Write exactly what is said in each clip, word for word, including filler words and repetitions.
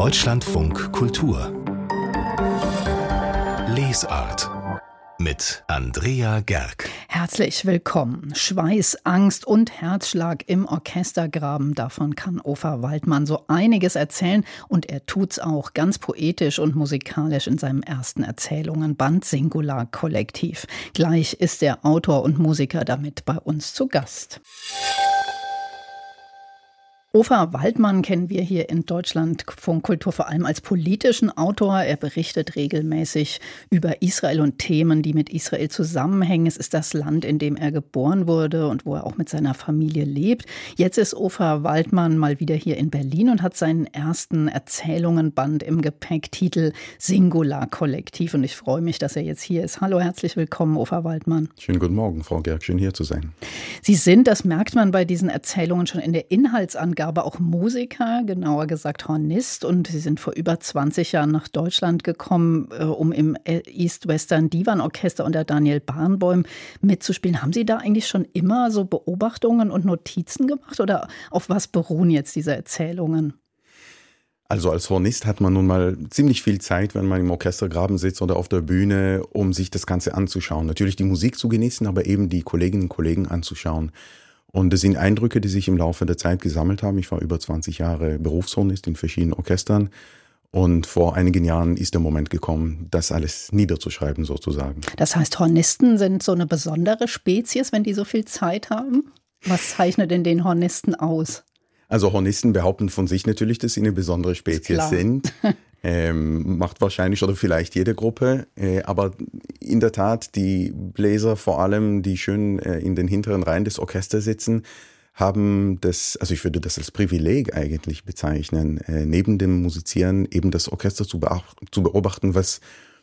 Deutschlandfunk Kultur Lesart mit Andrea Gerg. Herzlich willkommen. Schweiß, Angst und Herzschlag im Orchestergraben. Davon kann Ofer Waldmann so einiges erzählen. Und er tut's auch ganz poetisch und musikalisch in seinem ersten Erzählungenband Singular Kollektiv. Gleich ist der Autor und Musiker damit bei uns zu Gast. Ofer Waldmann kennen wir hier in Deutschlandfunk Kultur vor allem als politischen Autor. Er berichtet regelmäßig über Israel und Themen, die mit Israel zusammenhängen. Es ist das Land, in dem er geboren wurde und wo er auch mit seiner Familie lebt. Jetzt ist Ofer Waldmann mal wieder hier in Berlin und hat seinen ersten Erzählungenband im Gepäck, Titel Singular Kollektiv. Und ich freue mich, dass er jetzt hier ist. Hallo, herzlich willkommen, Ofer Waldmann. Schönen guten Morgen, Frau Gerg, schön hier zu sein. Sie sind, das merkt man bei diesen Erzählungen schon in der Inhaltsangabe, aber auch Musiker, genauer gesagt Hornist. Und Sie sind vor über zwanzig Jahren nach Deutschland gekommen, äh, um im East Western Divan Orchester unter Daniel Barenboim mitzuspielen. Haben Sie da eigentlich schon immer so Beobachtungen und Notizen gemacht oder auf was beruhen jetzt diese Erzählungen? Also als Hornist hat man nun mal ziemlich viel Zeit, wenn man im Orchestergraben sitzt oder auf der Bühne, um sich das Ganze anzuschauen. Natürlich die Musik zu genießen, aber eben die Kolleginnen und Kollegen anzuschauen. Und das sind Eindrücke, die sich im Laufe der Zeit gesammelt haben. Ich war über zwanzig Jahre Berufshornist in verschiedenen Orchestern. Und vor einigen Jahren ist der Moment gekommen, das alles niederzuschreiben sozusagen. Das heißt, Hornisten sind so eine besondere Spezies, wenn die so viel Zeit haben? Was zeichnet denn den Hornisten aus? Also Hornisten behaupten von sich natürlich, dass sie eine besondere Spezies sind. Ähm, macht wahrscheinlich oder vielleicht jede Gruppe. Äh, aber in der Tat, die Bläser vor allem, die schön äh, in den hinteren Reihen des Orchesters sitzen, haben das, also ich würde das als Privileg eigentlich bezeichnen, äh, neben dem Musizieren eben das Orchester zu, beacht, zu beobachten, was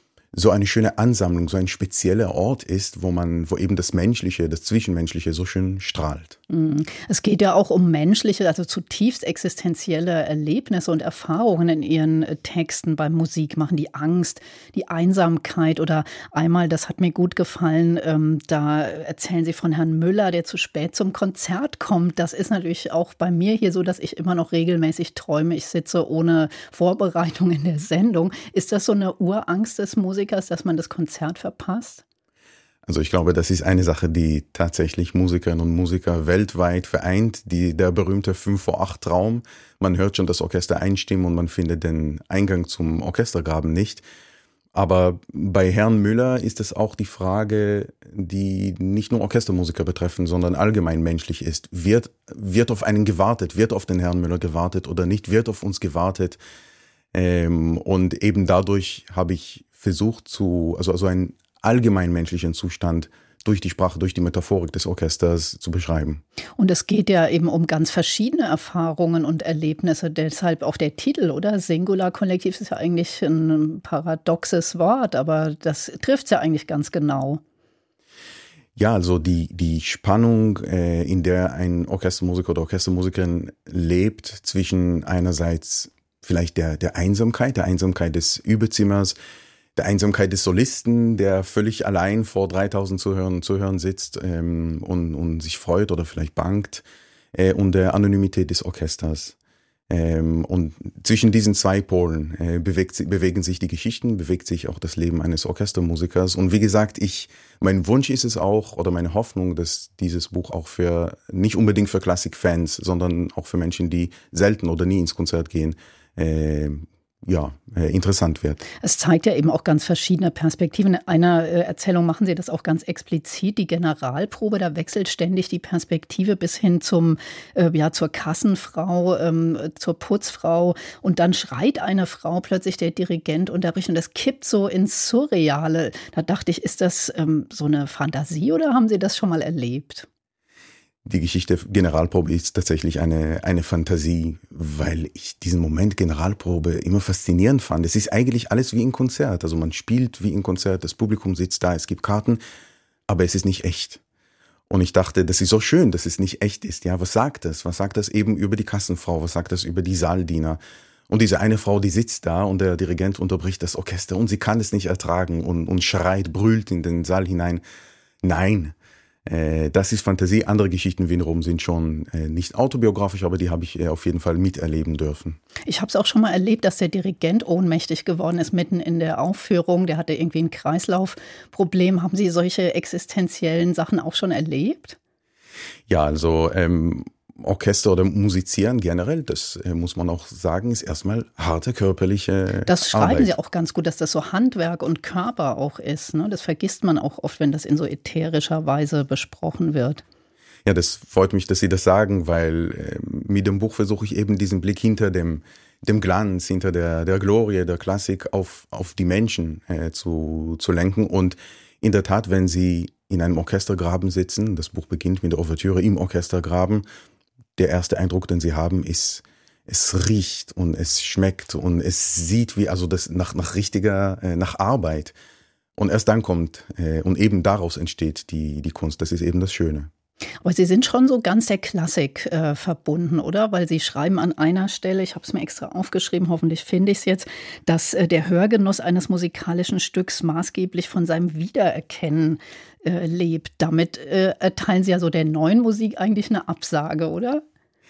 so eine schöne Ansammlung, so ein spezieller Ort ist, wo man, wo eben das Menschliche, das Zwischenmenschliche so schön strahlt. Es geht ja auch um menschliche, also zutiefst existenzielle Erlebnisse und Erfahrungen in Ihren Texten beim Musikmachen. Die Angst, die Einsamkeit oder einmal, das hat mir gut gefallen, ähm, da erzählen Sie von Herrn Müller, der zu spät zum Konzert kommt. Das ist natürlich auch bei mir hier so, dass ich immer noch regelmäßig träume. Ich sitze ohne Vorbereitung in der Sendung. Ist das so eine Urangst des Musikers, dass man das Konzert verpasst? Also ich glaube, das ist eine Sache, die tatsächlich Musikerinnen und Musiker weltweit vereint, die, der berühmte fünf vor acht Traum. Man hört schon das Orchester einstimmen und man findet den Eingang zum Orchestergraben nicht. Aber bei Herrn Müller ist es auch die Frage, die nicht nur Orchestermusiker betreffen, sondern allgemein menschlich ist. Wird, wird auf einen gewartet? Wird auf den Herrn Müller gewartet oder nicht? Wird auf uns gewartet? Ähm, und eben dadurch habe ich versucht zu, also, also einen allgemein menschlichen Zustand durch die Sprache, durch die Metaphorik des Orchesters zu beschreiben. Und es geht ja eben um ganz verschiedene Erfahrungen und Erlebnisse, deshalb auch der Titel, oder? Singular Kollektiv ist ja eigentlich ein paradoxes Wort, aber das trifft es ja eigentlich ganz genau. Ja, also die, die Spannung, äh, in der ein Orchestermusiker oder Orchestermusikerin lebt, zwischen einerseits vielleicht der, der Einsamkeit, der Einsamkeit des Überzimmers, der Einsamkeit des Solisten, der völlig allein vor dreitausend Zuhörern und Zuhörern sitzt ähm, und, und sich freut oder vielleicht bangt, äh, und der Anonymität des Orchesters. Ähm, und zwischen diesen zwei Polen äh, bewegt, bewegen sich die Geschichten, bewegt sich auch das Leben eines Orchestermusikers. Und wie gesagt, ich, mein Wunsch ist es auch, oder meine Hoffnung, dass dieses Buch auch für, nicht unbedingt für Klassikfans, sondern auch für Menschen, die selten oder nie ins Konzert gehen, äh, ja, äh, interessant wird. Es zeigt ja eben auch ganz verschiedene Perspektiven. In einer äh, Erzählung machen Sie das auch ganz explizit, die Generalprobe, da wechselt ständig die Perspektive bis hin zum, äh, ja, zur Kassenfrau, ähm, zur Putzfrau, und dann schreit eine Frau plötzlich, der Dirigent unterbricht, und das kippt so ins Surreale. Da dachte ich, ist das ähm, so eine Fantasie oder haben Sie das schon mal erlebt? Die Geschichte Generalprobe ist tatsächlich eine, eine Fantasie, weil ich diesen Moment Generalprobe immer faszinierend fand. Es ist eigentlich alles wie ein Konzert. Also man spielt wie ein Konzert, das Publikum sitzt da, es gibt Karten, aber es ist nicht echt. Und ich dachte, das ist so schön, dass es nicht echt ist. Ja, was sagt das? Was sagt das eben über die Kassenfrau? Was sagt das über die Saaldiener? Und diese eine Frau, die sitzt da und der Dirigent unterbricht das Orchester und sie kann es nicht ertragen und, und schreit, brüllt in den Saal hinein. Nein. Äh, das ist Fantasie. Andere Geschichten wiederum sind schon äh, nicht autobiografisch, aber die habe ich äh, auf jeden Fall miterleben dürfen. Ich habe es auch schon mal erlebt, dass der Dirigent ohnmächtig geworden ist mitten in der Aufführung. Der hatte irgendwie ein Kreislaufproblem. Haben Sie solche existenziellen Sachen auch schon erlebt? Ja, also ähm, Orchester oder Musizieren generell, das äh, muss man auch sagen, ist erstmal harte körperliche Das schreiben Arbeit. Sie auch ganz gut, dass das so Handwerk und Körper auch ist. Ne? Das vergisst man auch oft, wenn das in so ätherischer Weise besprochen wird. Ja, das freut mich, dass Sie das sagen, weil äh, mit dem Buch versuche ich eben diesen Blick hinter dem, dem Glanz, hinter der, der Glorie, der Klassik auf, auf die Menschen äh, zu, zu lenken. Und in der Tat, wenn Sie in einem Orchestergraben sitzen, das Buch beginnt mit der Ouvertüre im Orchestergraben, der erste Eindruck, den Sie haben, ist, es riecht und es schmeckt und es sieht wie, also das nach, nach richtiger, äh, nach Arbeit. Und erst dann kommt, äh, und eben daraus entsteht die, die Kunst. Das ist eben das Schöne. Aber Sie sind schon so ganz der Klassik äh, verbunden, oder? Weil Sie schreiben an einer Stelle, ich habe es mir extra aufgeschrieben, hoffentlich finde ich es jetzt, dass äh, der Hörgenuss eines musikalischen Stücks maßgeblich von seinem Wiedererkennen äh, lebt. Damit äh, erteilen Sie ja so der neuen Musik eigentlich eine Absage, oder?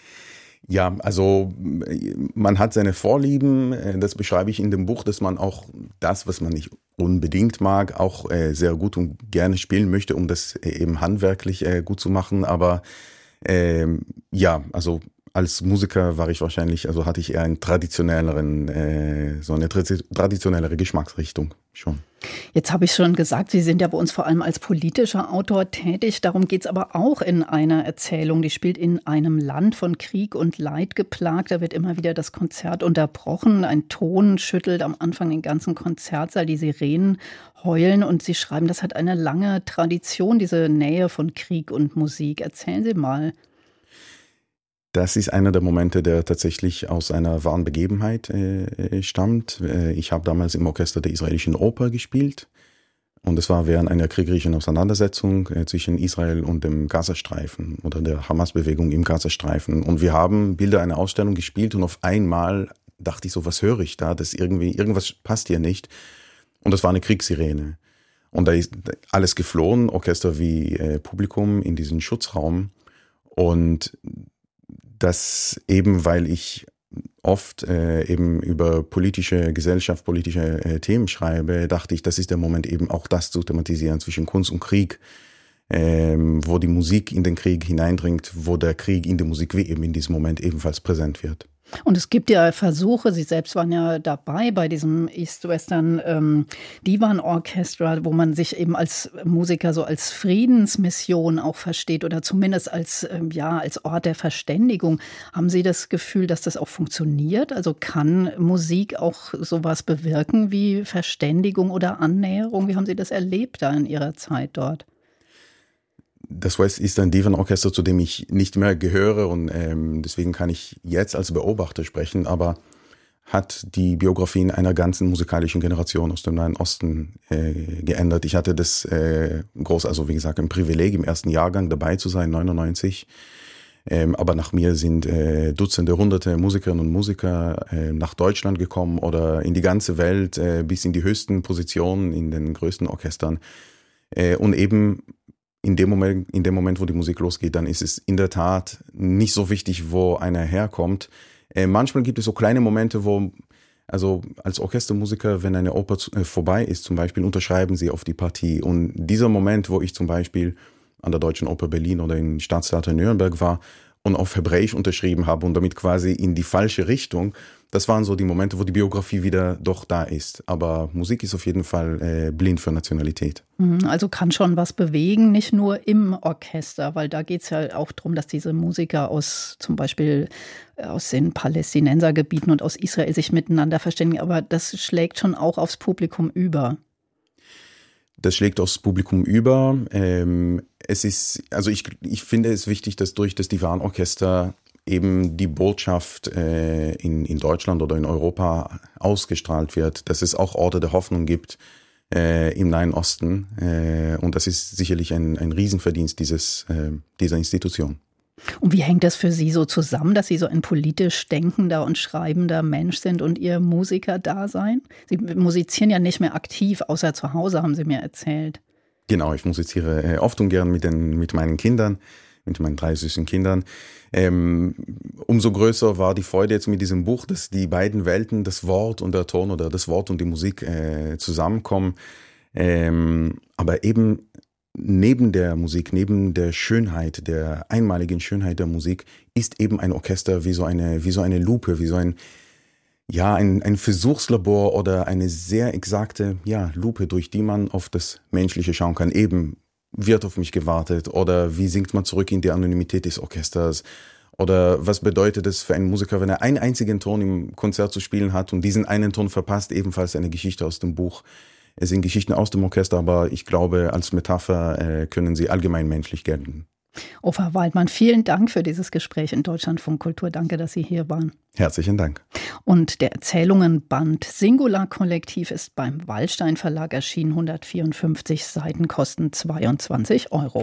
Ja, also man hat seine Vorlieben, das beschreibe ich in dem Buch, dass man auch das, was man nicht unbedingt mag, auch sehr gut und gerne spielen möchte, um das eben handwerklich gut zu machen. Aber ähm, ja, also als Musiker war ich wahrscheinlich, also hatte ich eher einen traditionelleren, äh, so eine traditionellere Geschmacksrichtung schon. Jetzt habe ich schon gesagt, Sie sind ja bei uns vor allem als politischer Autor tätig. Darum geht es aber auch in einer Erzählung. Die spielt in einem Land von Krieg und Leid geplagt. Da wird immer wieder das Konzert unterbrochen. Ein Ton schüttelt am Anfang den ganzen Konzertsaal. Die Sirenen heulen und Sie schreiben, das hat eine lange Tradition, diese Nähe von Krieg und Musik. Erzählen Sie mal. Das ist einer der Momente, der tatsächlich aus einer wahren Begebenheit äh, stammt. Äh, ich habe damals im Orchester der israelischen Oper gespielt und es war während einer kriegerischen Auseinandersetzung äh, zwischen Israel und dem Gazastreifen oder der Hamas-Bewegung im Gazastreifen. Und wir haben Bilder einer Ausstellung gespielt und auf einmal dachte ich so, was höre ich da? Das irgendwie, irgendwas passt hier nicht. Und das war eine Kriegssirene. Und da ist alles geflohen, Orchester wie äh, Publikum in diesen Schutzraum. Und das eben, weil ich oft äh, eben über politische, gesellschaftspolitische äh, Themen schreibe, dachte ich, das ist der Moment eben auch das zu thematisieren zwischen Kunst und Krieg, ähm, wo die Musik in den Krieg hineindringt, wo der Krieg in die Musik wie eben in diesem Moment ebenfalls präsent wird. Und es gibt ja Versuche, Sie selbst waren ja dabei bei diesem East Western ähm, Divan Orchestra, wo man sich eben als Musiker so als Friedensmission auch versteht oder zumindest als, ähm, ja, als Ort der Verständigung. Haben Sie das Gefühl, dass das auch funktioniert? Also kann Musik auch sowas bewirken wie Verständigung oder Annäherung? Wie haben Sie das erlebt da in Ihrer Zeit dort? Das West Eastern Divan Orchester, zu dem ich nicht mehr gehöre und ähm, deswegen kann ich jetzt als Beobachter sprechen, aber hat die Biografien einer ganzen musikalischen Generation aus dem Nahen Osten äh, geändert. Ich hatte das äh, groß, also wie gesagt, ein Privileg, im ersten Jahrgang dabei zu sein, neunundneunzig. Ähm, aber nach mir sind äh, Dutzende, Hunderte Musikerinnen und Musiker äh, nach Deutschland gekommen oder in die ganze Welt, äh, bis in die höchsten Positionen in den größten Orchestern. Äh, und eben In dem Moment, in dem Moment, wo die Musik losgeht, dann ist es in der Tat nicht so wichtig, wo einer herkommt. Äh, manchmal gibt es so kleine Momente, wo, also als Orchestermusiker, wenn eine Oper zu, äh, vorbei ist, zum Beispiel, unterschreiben sie auf die Partie. Und dieser Moment, wo ich zum Beispiel an der Deutschen Oper Berlin oder im Staatstheater Nürnberg war und auf Hebräisch unterschrieben habe und damit quasi in die falsche Richtung, das waren so die Momente, wo die Biografie wieder doch da ist. Aber Musik ist auf jeden Fall äh, blind für Nationalität. Also kann schon was bewegen, nicht nur im Orchester, weil da geht es ja auch darum, dass diese Musiker aus zum Beispiel aus den Palästinensergebieten und aus Israel sich miteinander verständigen. Aber das schlägt schon auch aufs Publikum über. Das schlägt aufs Publikum über. Ähm, es ist, also ich, ich finde es wichtig, dass durch das Divan Orchester eben die Botschaft äh, in, in Deutschland oder in Europa ausgestrahlt wird, dass es auch Orte der Hoffnung gibt äh, im Nahen Osten. Äh, und das ist sicherlich ein, ein Riesenverdienst dieses, äh, dieser Institution. Und wie hängt das für Sie so zusammen, dass Sie so ein politisch denkender und schreibender Mensch sind und Ihr Musiker-Dasein? Sie musizieren ja nicht mehr aktiv, außer zu Hause, haben Sie mir erzählt. Genau, ich musiziere äh, oft und gern mit, den, mit meinen Kindern, mit meinen drei süßen Kindern. Ähm, umso größer war die Freude jetzt mit diesem Buch, dass die beiden Welten, das Wort und der Ton oder das Wort und die Musik äh, zusammenkommen. Ähm, aber eben neben der Musik, neben der Schönheit, der einmaligen Schönheit der Musik, ist eben ein Orchester wie so eine, wie so eine Lupe, wie so ein, ja, ein, ein Versuchslabor oder eine sehr exakte, ja, Lupe, durch die man auf das Menschliche schauen kann. Eben, wird auf mich gewartet oder wie singt man zurück in die Anonymität des Orchesters oder was bedeutet es für einen Musiker, wenn er einen einzigen Ton im Konzert zu spielen hat und diesen einen Ton verpasst, ebenfalls eine Geschichte aus dem Buch. Es sind Geschichten aus dem Orchester, aber ich glaube, als Metapher äh, können sie allgemein menschlich gelten. Ofer Waldmann, vielen Dank für dieses Gespräch in Deutschlandfunk Kultur. Danke, dass Sie hier waren. Herzlichen Dank. Und der Erzählungenband Singular Kollektiv ist beim Wallstein Verlag erschienen. hundertvierundfünfzig Seiten kosten zweiundzwanzig Euro.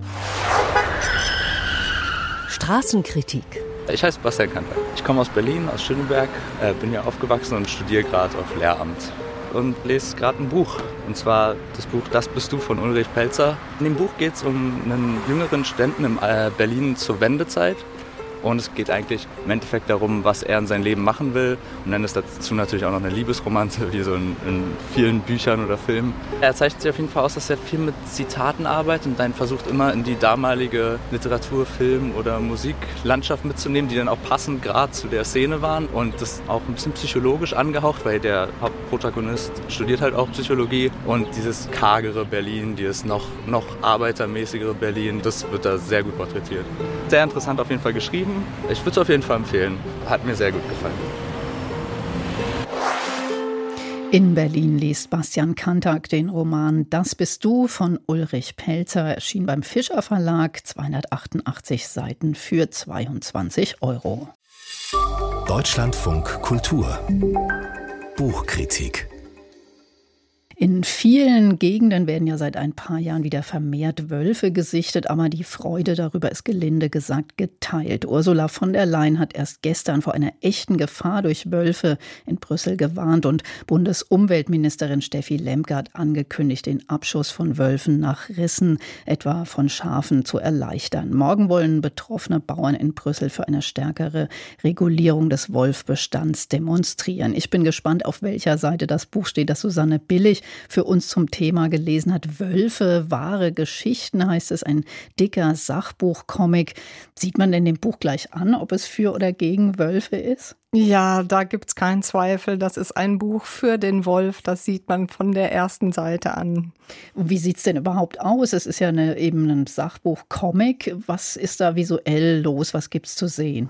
Straßenkritik. Ich heiße Bastian Kanter. Ich komme aus Berlin, aus Schöneberg, äh, bin hier aufgewachsen und studiere gerade auf Lehramt. Und lese gerade ein Buch, und zwar das Buch Das bist du von Ulrich Pelzer. In dem Buch geht es um einen jüngeren Studenten in Berlin zur Wendezeit. Und es geht eigentlich im Endeffekt darum, was er in seinem Leben machen will. Und dann ist dazu natürlich auch noch eine Liebesromanze, wie so in, in vielen Büchern oder Filmen. Er zeichnet sich auf jeden Fall aus, dass er viel mit Zitaten arbeitet und dann versucht immer in die damalige Literatur-, Film- oder Musiklandschaft mitzunehmen, die dann auch passend gerade zu der Szene waren. Und das ist auch ein bisschen psychologisch angehaucht, weil der Hauptprotagonist studiert halt auch Psychologie. Und dieses kargere Berlin, dieses noch, noch arbeitermäßigere Berlin, das wird da sehr gut porträtiert. Sehr interessant auf jeden Fall geschrieben. Ich würde es auf jeden Fall empfehlen. Hat mir sehr gut gefallen. In Berlin liest Bastian Kantak den Roman Das bist du von Ulrich Pelzer, erschien beim Fischer Verlag, zweihundertachtundachtzig Seiten für zweiundzwanzig Euro. Deutschlandfunk Kultur Buchkritik. In vielen Gegenden werden ja seit ein paar Jahren wieder vermehrt Wölfe gesichtet, aber die Freude darüber ist gelinde gesagt geteilt. Ursula von der Leyen hat erst gestern vor einer echten Gefahr durch Wölfe in Brüssel gewarnt und Bundesumweltministerin Steffi Lemke hat angekündigt, den Abschuss von Wölfen nach Rissen, etwa von Schafen, zu erleichtern. Morgen wollen betroffene Bauern in Brüssel für eine stärkere Regulierung des Wolfbestands demonstrieren. Ich bin gespannt, auf welcher Seite das Buch steht, das Susanne Billig für uns zum Thema gelesen hat. Wölfe, wahre Geschichten heißt es, ein dicker Sachbuchcomic. Sieht man denn dem Buch gleich an, ob es für oder gegen Wölfe ist? Ja, da gibt's keinen Zweifel. Das ist ein Buch für den Wolf. Das sieht man von der ersten Seite an. Und wie sieht's denn überhaupt aus? Es ist ja eine, eben ein Sachbuch-Comic. Was ist da visuell los? Was gibt's zu sehen?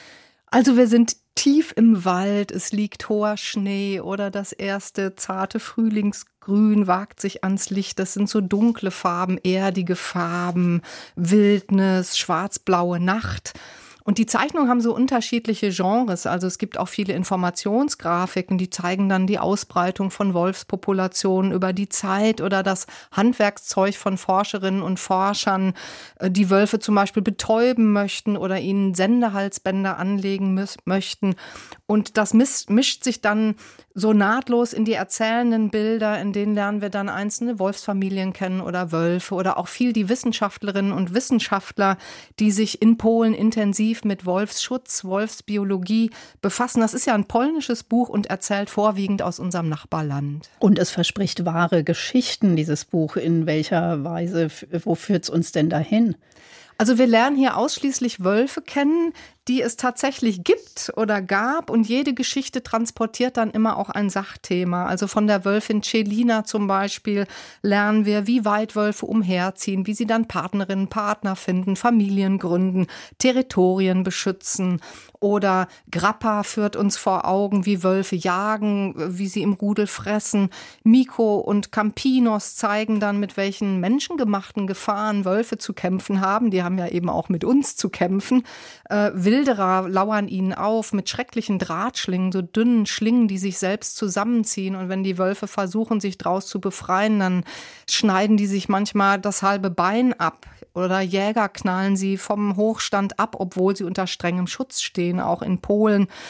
Also wir sind tief im Wald, es liegt hoher Schnee oder das erste zarte Frühlingsgrün wagt sich ans Licht. Das sind so dunkle Farben, erdige Farben, Wildnis, schwarz-blaue Nacht. Und die Zeichnungen haben so unterschiedliche Genres. Also es gibt auch viele Informationsgrafiken, die zeigen dann die Ausbreitung von Wolfspopulationen über die Zeit oder das Handwerkszeug von Forscherinnen und Forschern, die Wölfe zum Beispiel betäuben möchten oder ihnen Sendehalsbänder anlegen mü- möchten. Und das mis- mischt sich dann so nahtlos in die erzählenden Bilder, in denen lernen wir dann einzelne Wolfsfamilien kennen oder Wölfe oder auch viel die Wissenschaftlerinnen und Wissenschaftler, die sich in Polen intensiv mit Wolfsschutz, Wolfsbiologie befassen. Das ist ja ein polnisches Buch und erzählt vorwiegend aus unserem Nachbarland. Und es verspricht wahre Geschichten, dieses Buch. In welcher Weise, wo führt es uns denn dahin? Also wir lernen hier ausschließlich Wölfe kennen, die es tatsächlich gibt oder gab. Und jede Geschichte transportiert dann immer auch ein Sachthema. Also von der Wölfin Celina zum Beispiel lernen wir, wie weit Wölfe umherziehen, wie sie dann Partnerinnen, Partner finden, Familien gründen, Territorien beschützen. Oder Grappa führt uns vor Augen, wie Wölfe jagen, wie sie im Rudel fressen. Miko und Campinos zeigen dann, mit welchen menschengemachten Gefahren Wölfe zu kämpfen haben. Die haben ja eben auch mit uns zu kämpfen. Äh, Wilderer lauern ihnen auf mit schrecklichen Drahtschlingen, so dünnen Schlingen, die sich selbst zusammenziehen. Und wenn die Wölfe versuchen, sich draus zu befreien, dann schneiden die sich manchmal das halbe Bein ab. Oder Jäger knallen sie vom Hochstand ab, obwohl sie unter strengem Schutz stehen, auch in Polen.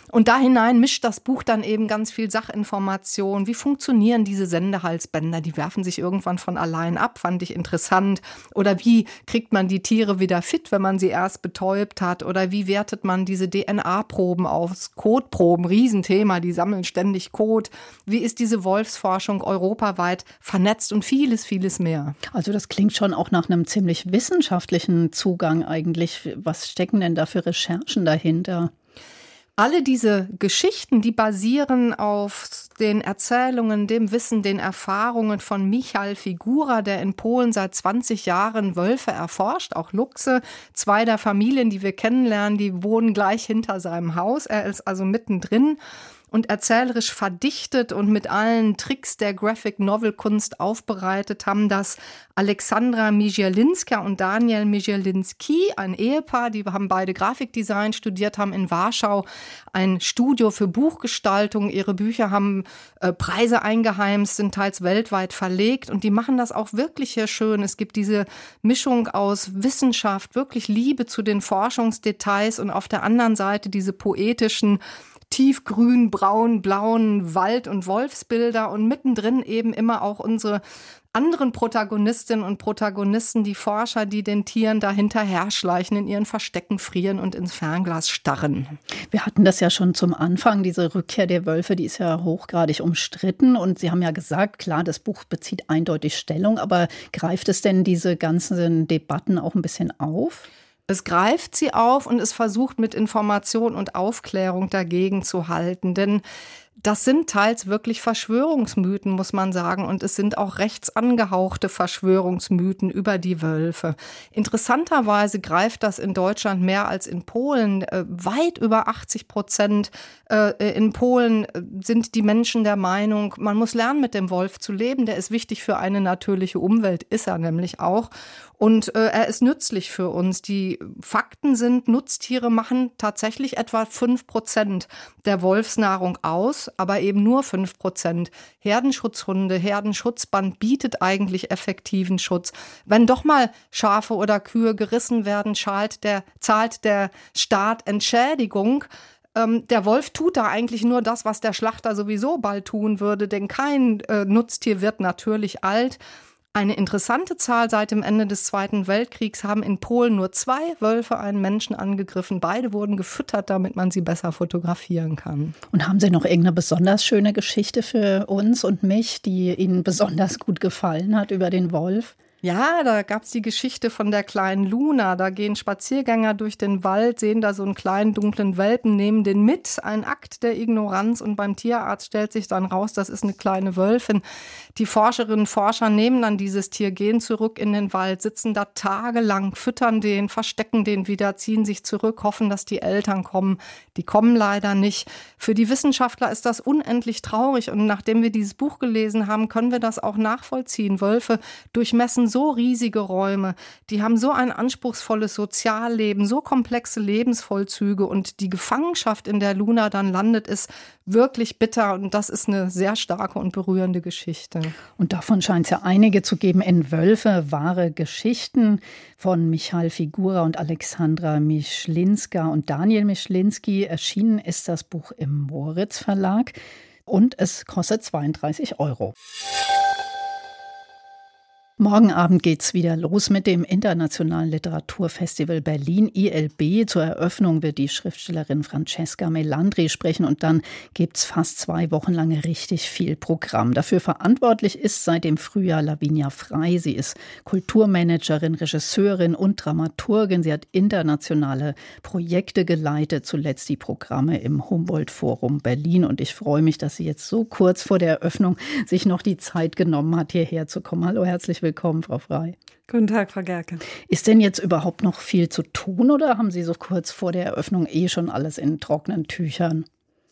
Und da hinein mischt das Buch dann eben ganz viel Sachinformation. Wie funktionieren diese Sendehalsbänder? Die werfen sich irgendwann von allein ab, fand ich interessant. Oder wie kriegt man die Tiere wieder fit, wenn man sie erst betäubt hat? Oder wie wertet man diese D N A-Proben aus? Kotproben, Riesenthema, die sammeln ständig Kot. Wie ist diese Wolfsforschung europaweit vernetzt und vieles, vieles mehr? Also das klingt schon auch nach einem ziemlich wissenschaftlichen Zugang eigentlich. Was stecken denn da für Recherchen dahinter? Alle diese Geschichten, die basieren auf den Erzählungen, dem Wissen, den Erfahrungen von Michal Figura, der in Polen seit zwanzig Jahren Wölfe erforscht, auch Luchse. Zwei der Familien, die wir kennenlernen, die wohnen gleich hinter seinem Haus. Er ist also mittendrin und erzählerisch verdichtet und mit allen Tricks der Graphic-Novel-Kunst aufbereitet haben das Alexandra Migielinska und Daniel Migielinski, ein Ehepaar, die haben beide Grafikdesign studiert, haben in Warschau ein Studio für Buchgestaltung. Ihre Bücher haben äh, Preise eingeheimst, sind teils weltweit verlegt und die machen das auch wirklich sehr schön. Es gibt diese Mischung aus Wissenschaft, wirklich Liebe zu den Forschungsdetails und auf der anderen Seite diese poetischen tiefgrün, braun, blauen Wald- und Wolfsbilder und mittendrin eben immer auch unsere anderen Protagonistinnen und Protagonisten, die Forscher, die den Tieren da hinterher schleichen, in ihren Verstecken frieren und ins Fernglas starren. Wir hatten das ja schon zum Anfang, diese Rückkehr der Wölfe, die ist ja hochgradig umstritten und Sie haben ja gesagt, klar, das Buch bezieht eindeutig Stellung, aber greift es denn diese ganzen Debatten auch ein bisschen auf? Es greift sie auf und es versucht mit Information und Aufklärung dagegen zu halten, denn das sind teils wirklich Verschwörungsmythen, muss man sagen. Und es sind auch rechtsangehauchte Verschwörungsmythen über die Wölfe. Interessanterweise greift das in Deutschland mehr als in Polen. Äh, weit über achtzig Prozent äh, in Polen sind die Menschen der Meinung, man muss lernen, mit dem Wolf zu leben. Der ist wichtig für eine natürliche Umwelt, ist er nämlich auch. Und äh, er ist nützlich für uns. Die Fakten sind, Nutztiere machen tatsächlich etwa fünf Prozent der Wolfsnahrung aus, aber eben nur fünf Prozent. Herdenschutzhunde, Herdenschutzband bietet eigentlich effektiven Schutz. Wenn doch mal Schafe oder Kühe gerissen werden, zahlt der, zahlt der Staat Entschädigung. Ähm, der Wolf tut da eigentlich nur das, was der Schlachter sowieso bald tun würde, denn kein äh, Nutztier wird natürlich alt. Eine interessante Zahl: Seit dem Ende des Zweiten Weltkriegs haben in Polen nur zwei Wölfe einen Menschen angegriffen. Beide wurden gefüttert, damit man sie besser fotografieren kann. Und haben Sie noch irgendeine besonders schöne Geschichte für uns und mich, die Ihnen besonders gut gefallen hat über den Wolf? Ja, da gab's die Geschichte von der kleinen Luna. Da gehen Spaziergänger durch den Wald, sehen da so einen kleinen dunklen Welpen, nehmen den mit. Ein Akt der Ignoranz. Und beim Tierarzt stellt sich dann raus, das ist eine kleine Wölfin. Die Forscherinnen und Forscher nehmen dann dieses Tier, gehen zurück in den Wald, sitzen da tagelang, füttern den, verstecken den wieder, ziehen sich zurück, hoffen, dass die Eltern kommen. Die kommen leider nicht. Für die Wissenschaftler ist das unendlich traurig. Und nachdem wir dieses Buch gelesen haben, können wir das auch nachvollziehen. Wölfe durchmessen so riesige Räume, die haben so ein anspruchsvolles Sozialleben, so komplexe Lebensvollzüge und die Gefangenschaft, in der Luna dann landet, ist wirklich bitter und das ist eine sehr starke und berührende Geschichte. Und davon scheint es ja einige zu geben in Wölfe, wahre Geschichten von Michal Figura und Alexandra Mischlinska und Daniel Mischlinski. Erschienen ist das Buch im Moritz Verlag und es kostet zweiunddreißig Euro. Morgen Abend geht's wieder los mit dem Internationalen Literaturfestival Berlin I L B. Zur Eröffnung wird die Schriftstellerin Francesca Melandri sprechen und dann gibt's fast zwei Wochen lang richtig viel Programm. Dafür verantwortlich ist seit dem Frühjahr Lavinia Frey. Sie ist Kulturmanagerin, Regisseurin und Dramaturgin. Sie hat internationale Projekte geleitet, zuletzt die Programme im Humboldt-Forum Berlin. Und ich freue mich, dass sie jetzt so kurz vor der Eröffnung sich noch die Zeit genommen hat, hierher zu kommen. Hallo, herzlich willkommen. Willkommen, Frau Frey. Guten Tag, Frau Gerke. Ist denn jetzt überhaupt noch viel zu tun oder haben Sie so kurz vor der Eröffnung eh schon alles in trockenen Tüchern?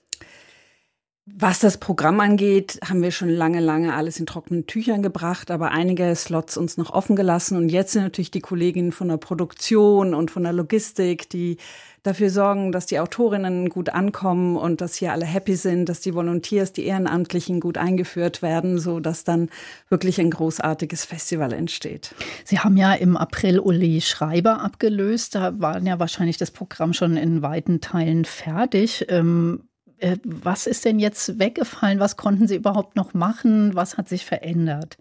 Was das Programm angeht, haben wir schon lange, lange alles in trockenen Tüchern gebracht, aber einige Slots uns noch offen gelassen. Und jetzt sind natürlich die Kolleginnen von der Produktion und von der Logistik, die dafür sorgen, dass die Autorinnen gut ankommen und dass hier alle happy sind, dass die Volunteers, die Ehrenamtlichen gut eingeführt werden, so dass dann wirklich ein großartiges Festival entsteht. Sie haben ja im April Uli Schreiber abgelöst. Da war ja wahrscheinlich das Programm schon in weiten Teilen fertig. Ähm Was ist denn jetzt weggefallen? Was konnten Sie überhaupt noch machen? Was hat sich verändert?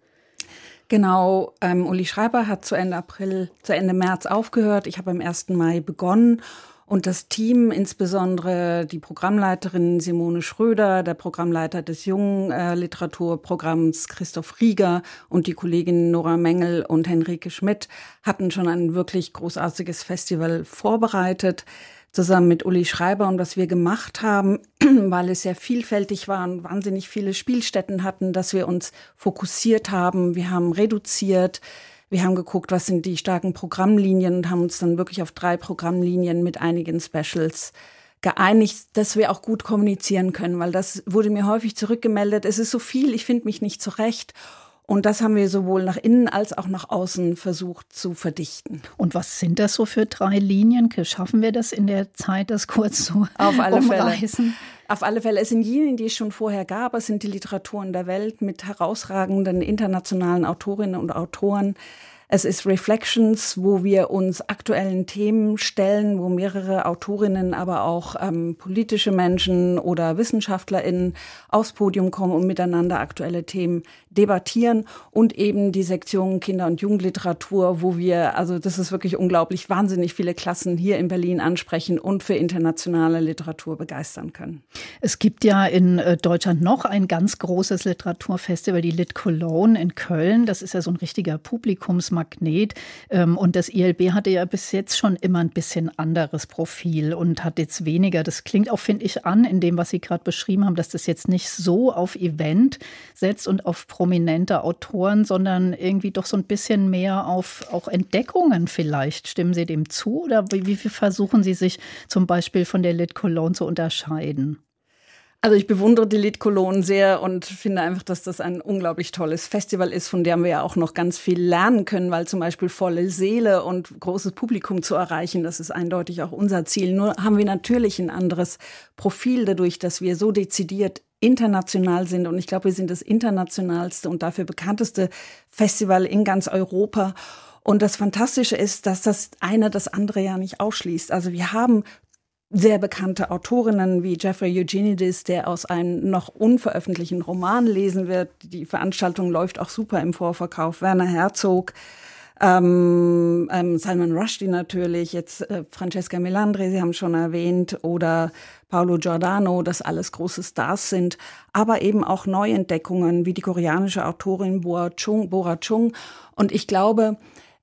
Genau, ähm, Uli Schreiber hat zu Ende April, zu Ende März aufgehört. Ich habe am ersten Mai begonnen. Und das Team, insbesondere die Programmleiterin Simone Schröder, der Programmleiter des jungen äh, Literaturprogramms Christoph Rieger und die Kolleginnen Nora Mengel und Henrike Schmidt hatten schon ein wirklich großartiges Festival vorbereitet, zusammen mit Uli Schreiber. Und was wir gemacht haben, weil es sehr vielfältig war und wahnsinnig viele Spielstätten hatten, dass wir uns fokussiert haben. Wir haben reduziert. Wir haben geguckt, was sind die starken Programmlinien und haben uns dann wirklich auf drei Programmlinien mit einigen Specials geeinigt, dass wir auch gut kommunizieren können, weil das wurde mir häufig zurückgemeldet. Es ist so viel, ich finde mich nicht zurecht. Und das haben wir sowohl nach innen als auch nach außen versucht zu verdichten. Und was sind das so für drei Linien? Schaffen wir das in der Zeit, das kurz zu Auf alle umreißen? Fälle. Auf alle Fälle. Es sind jene, die es schon vorher gab. Es sind die Literaturen der Welt mit herausragenden internationalen Autorinnen und Autoren. Es ist Reflections, wo wir uns aktuellen Themen stellen, wo mehrere Autorinnen, aber auch ähm, politische Menschen oder WissenschaftlerInnen aufs Podium kommen und miteinander aktuelle Themen debattieren. Und eben die Sektion Kinder- und Jugendliteratur, wo wir, also das ist wirklich unglaublich, wahnsinnig viele Klassen hier in Berlin ansprechen und für internationale Literatur begeistern können. Es gibt ja in Deutschland noch ein ganz großes Literaturfestival, die Lit Cologne in Köln. Das ist ja so ein richtiger Publikumsmagnet. Und das I L B hatte ja bis jetzt schon immer ein bisschen anderes Profil und hat jetzt weniger. Das klingt auch, finde ich, an, in dem, was Sie gerade beschrieben haben, dass das jetzt nicht so auf Event setzt und auf prominente Autoren, sondern irgendwie doch so ein bisschen mehr auf auch Entdeckungen vielleicht. Stimmen Sie dem zu? Oder wie, wie versuchen Sie sich zum Beispiel von der Lit Cologne zu unterscheiden? Also ich bewundere die Lit Cologne sehr und finde einfach, dass das ein unglaublich tolles Festival ist, von dem wir ja auch noch ganz viel lernen können, weil zum Beispiel volle Seele und großes Publikum zu erreichen, das ist eindeutig auch unser Ziel. Nur haben wir natürlich ein anderes Profil dadurch, dass wir so dezidiert international sind. Und ich glaube, wir sind das internationalste und dafür bekannteste Festival in ganz Europa. Und das Fantastische ist, dass das eine das andere ja nicht ausschließt. Also wir haben sehr bekannte Autorinnen wie Jeffrey Eugenides, der aus einem noch unveröffentlichten Roman lesen wird. Die Veranstaltung läuft auch super im Vorverkauf. Werner Herzog, ähm, ähm, Salman Rushdie natürlich, jetzt äh, Francesca Melandri, Sie haben schon erwähnt, oder Paolo Giordano, das alles große Stars sind. Aber eben auch Neuentdeckungen wie die koreanische Autorin Bora Chung. Bora Chung. Und ich glaube,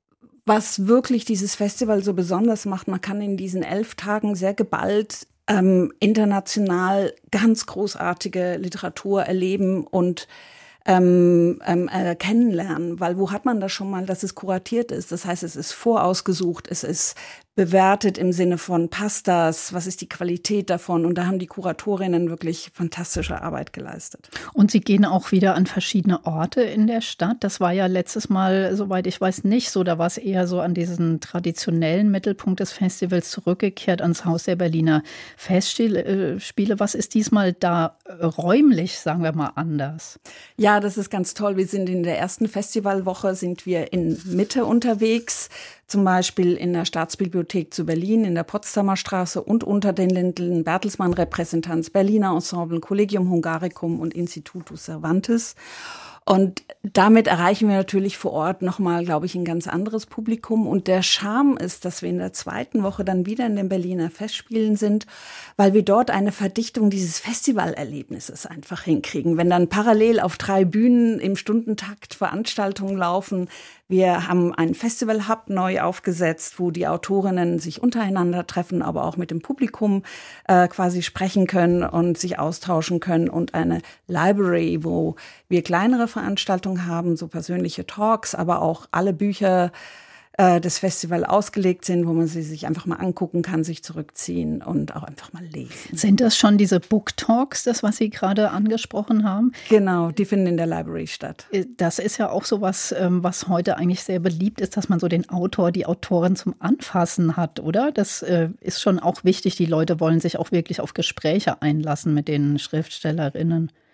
was wirklich dieses Festival so besonders macht, man kann in diesen elf Tagen sehr geballt ähm, international ganz großartige Literatur erleben und ähm, ähm, äh, kennenlernen. Weil wo hat man das schon mal, dass es kuratiert ist? Das heißt, es ist vorausgesucht, es ist bewertet im Sinne von passt das, was ist die Qualität davon? Und da haben die Kuratorinnen wirklich fantastische Arbeit geleistet. Und Sie gehen auch wieder an verschiedene Orte in der Stadt. Das war ja letztes Mal, soweit ich weiß, nicht so. Da war es eher so an diesen traditionellen Mittelpunkt des Festivals zurückgekehrt, ans Haus der Berliner Festspiele. Was ist diesmal da räumlich, sagen wir mal, anders? Ja, das ist ganz toll. Wir sind in der ersten Festivalwoche, sind wir in Mitte unterwegs. Zum Beispiel in der Staatsbibliothek zu Berlin, in der Potsdamer Straße und unter den Lindeln Bertelsmann Repräsentanz, Berliner Ensemble, Collegium Hungaricum und Institutus Cervantes. Und damit erreichen wir natürlich vor Ort nochmal, glaube ich, ein ganz anderes Publikum. Und der Charme ist, dass wir in der zweiten Woche dann wieder in den Berliner Festspielen sind, weil wir dort eine Verdichtung dieses Festivalerlebnisses einfach hinkriegen. Wenn dann parallel auf drei Bühnen im Stundentakt Veranstaltungen laufen. Wir haben einen Festival-Hub neu aufgesetzt, wo die Autorinnen sich untereinander treffen, aber auch mit dem Publikum äh, quasi sprechen können und sich austauschen können. Und eine Library, wo wir kleinere Veranstaltungen haben, so persönliche Talks, aber auch alle Bücher äh, des Festivals ausgelegt sind, wo man sie sich einfach mal angucken kann, sich zurückziehen und auch einfach mal lesen. Sind das schon diese Book Talks, das, was Sie gerade angesprochen haben? Genau, die finden in der Library statt. Das ist ja auch so was, was heute eigentlich sehr beliebt ist, dass man so den Autor, die Autorin zum Anfassen hat, oder? Das ist schon auch wichtig. Die Leute wollen sich auch wirklich auf Gespräche einlassen mit den Schriftstellerinnen.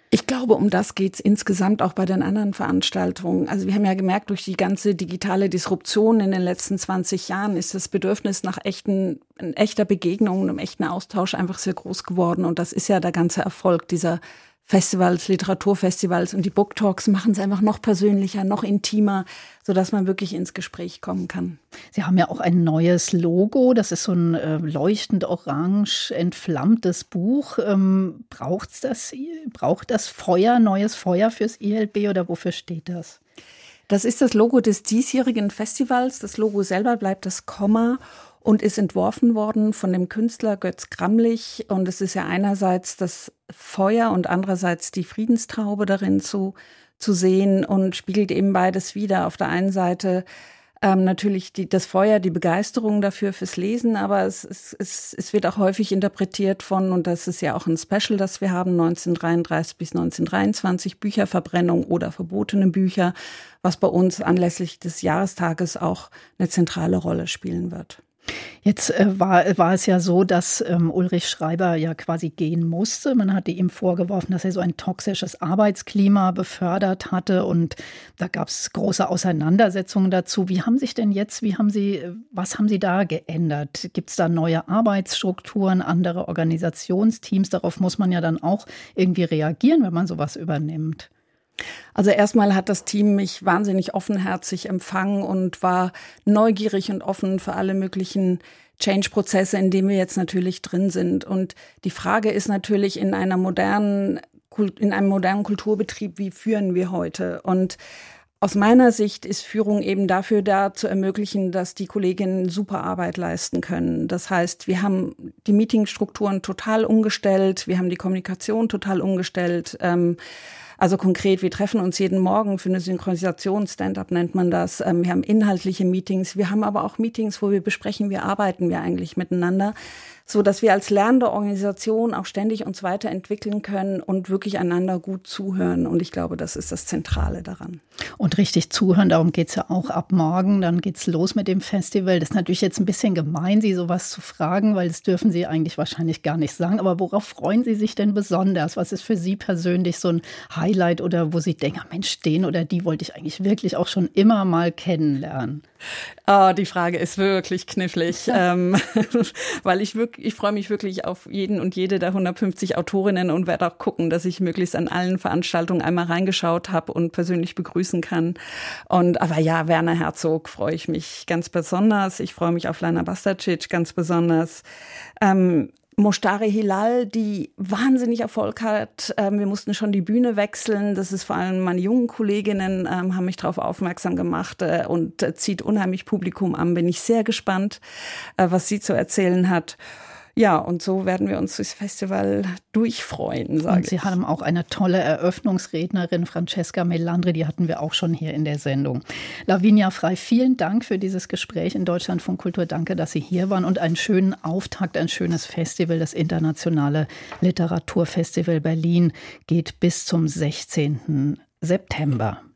Ich glaube, um das geht's insgesamt auch bei den anderen Veranstaltungen. Also wir haben ja gemerkt, durch die ganze digitale Disruption in den letzten zwanzig Jahren ist das Bedürfnis nach echten, echter Begegnung, einem echten Austausch einfach sehr groß geworden. Und das ist ja der ganze Erfolg dieser Festivals, Literaturfestivals, und die Book Talks machen es einfach noch persönlicher, noch intimer, sodass man wirklich ins Gespräch kommen kann. Sie haben ja auch ein neues Logo, das ist so ein äh, leuchtend orange entflammtes Buch. Ähm, braucht's das, braucht das Feuer, neues Feuer fürs I L B oder wofür steht das? Das ist das Logo des diesjährigen Festivals. Das Logo selber bleibt das Komma und ist entworfen worden von dem Künstler Götz Gramlich. Und es ist ja einerseits das Feuer und andererseits die Friedenstaube darin zu, zu sehen und spiegelt eben beides wider. Auf der einen Seite ähm, natürlich die, das Feuer, die Begeisterung dafür fürs Lesen, aber es, es, es, es wird auch häufig interpretiert von, und das ist ja auch ein Special, das wir haben, neunzehnhundertdreiunddreißig bis neunzehnhundertdreiundzwanzig, Bücherverbrennung oder verbotene Bücher, was bei uns anlässlich des Jahrestages auch eine zentrale Rolle spielen wird. Jetzt äh, war, war es ja so, dass ähm, Ulrich Schreiber ja quasi gehen musste. Man hatte ihm vorgeworfen, dass er so ein toxisches Arbeitsklima befördert hatte, und da gab es große Auseinandersetzungen dazu. Wie haben sich denn jetzt, wie haben Sie, was haben Sie da geändert? Gibt es da neue Arbeitsstrukturen, andere Organisationsteams? Darauf muss man ja dann auch irgendwie reagieren, wenn man sowas übernimmt. Also erstmal hat das Team mich wahnsinnig offenherzig empfangen und war neugierig und offen für alle möglichen Change-Prozesse, in denen wir jetzt natürlich drin sind. Und die Frage ist natürlich in einer modernen, in einem modernen Kulturbetrieb, wie führen wir heute? Und aus meiner Sicht ist Führung eben dafür da, zu ermöglichen, dass die Kolleginnen super Arbeit leisten können. Das heißt, wir haben die Meetingstrukturen total umgestellt, wir haben die Kommunikation total umgestellt. Ähm, Also konkret, wir treffen uns jeden Morgen für eine Synchronisation, Stand-up nennt man das. Wir haben inhaltliche Meetings, wir haben aber auch Meetings, wo wir besprechen, wie arbeiten wir eigentlich miteinander, so dass wir als lernende Organisation auch ständig uns weiterentwickeln können und wirklich einander gut zuhören. Und ich glaube, das ist das Zentrale daran. Und richtig zuhören, darum geht's ja auch ab morgen. Dann geht's los mit dem Festival. Das ist natürlich jetzt ein bisschen gemein, Sie sowas zu fragen, weil das dürfen Sie eigentlich wahrscheinlich gar nicht sagen. Aber worauf freuen Sie sich denn besonders? Was ist für Sie persönlich so ein Highlight oder wo Sie denken, Mensch, den oder die wollte ich eigentlich wirklich auch schon immer mal kennenlernen? Oh, die Frage ist wirklich knifflig, ähm, weil ich wirklich, ich freue mich wirklich auf jeden und jede der hundertfünfzig Autorinnen und werde auch gucken, dass ich möglichst an allen Veranstaltungen einmal reingeschaut habe und persönlich begrüßen kann. Und aber ja, Werner Herzog freue ich mich ganz besonders. Ich freue mich auf Lana Bastacic ganz besonders. Ähm, Moshtari Hilal, die wahnsinnig Erfolg hat. Wir mussten schon die Bühne wechseln. Das ist vor allem meine jungen Kolleginnen, haben mich darauf aufmerksam gemacht und zieht unheimlich Publikum an. Bin ich sehr gespannt, was sie zu erzählen hat. Ja, und so werden wir uns durchs Festival durchfreuen, sage ich. Und Sie haben auch eine tolle Eröffnungsrednerin, Francesca Melandri, die hatten wir auch schon hier in der Sendung. Lavinia Frey, vielen Dank für dieses Gespräch in Deutschlandfunk Kultur. Danke, dass Sie hier waren und einen schönen Auftakt, ein schönes Festival. Das Internationale Literaturfestival Berlin geht bis zum sechzehnten September.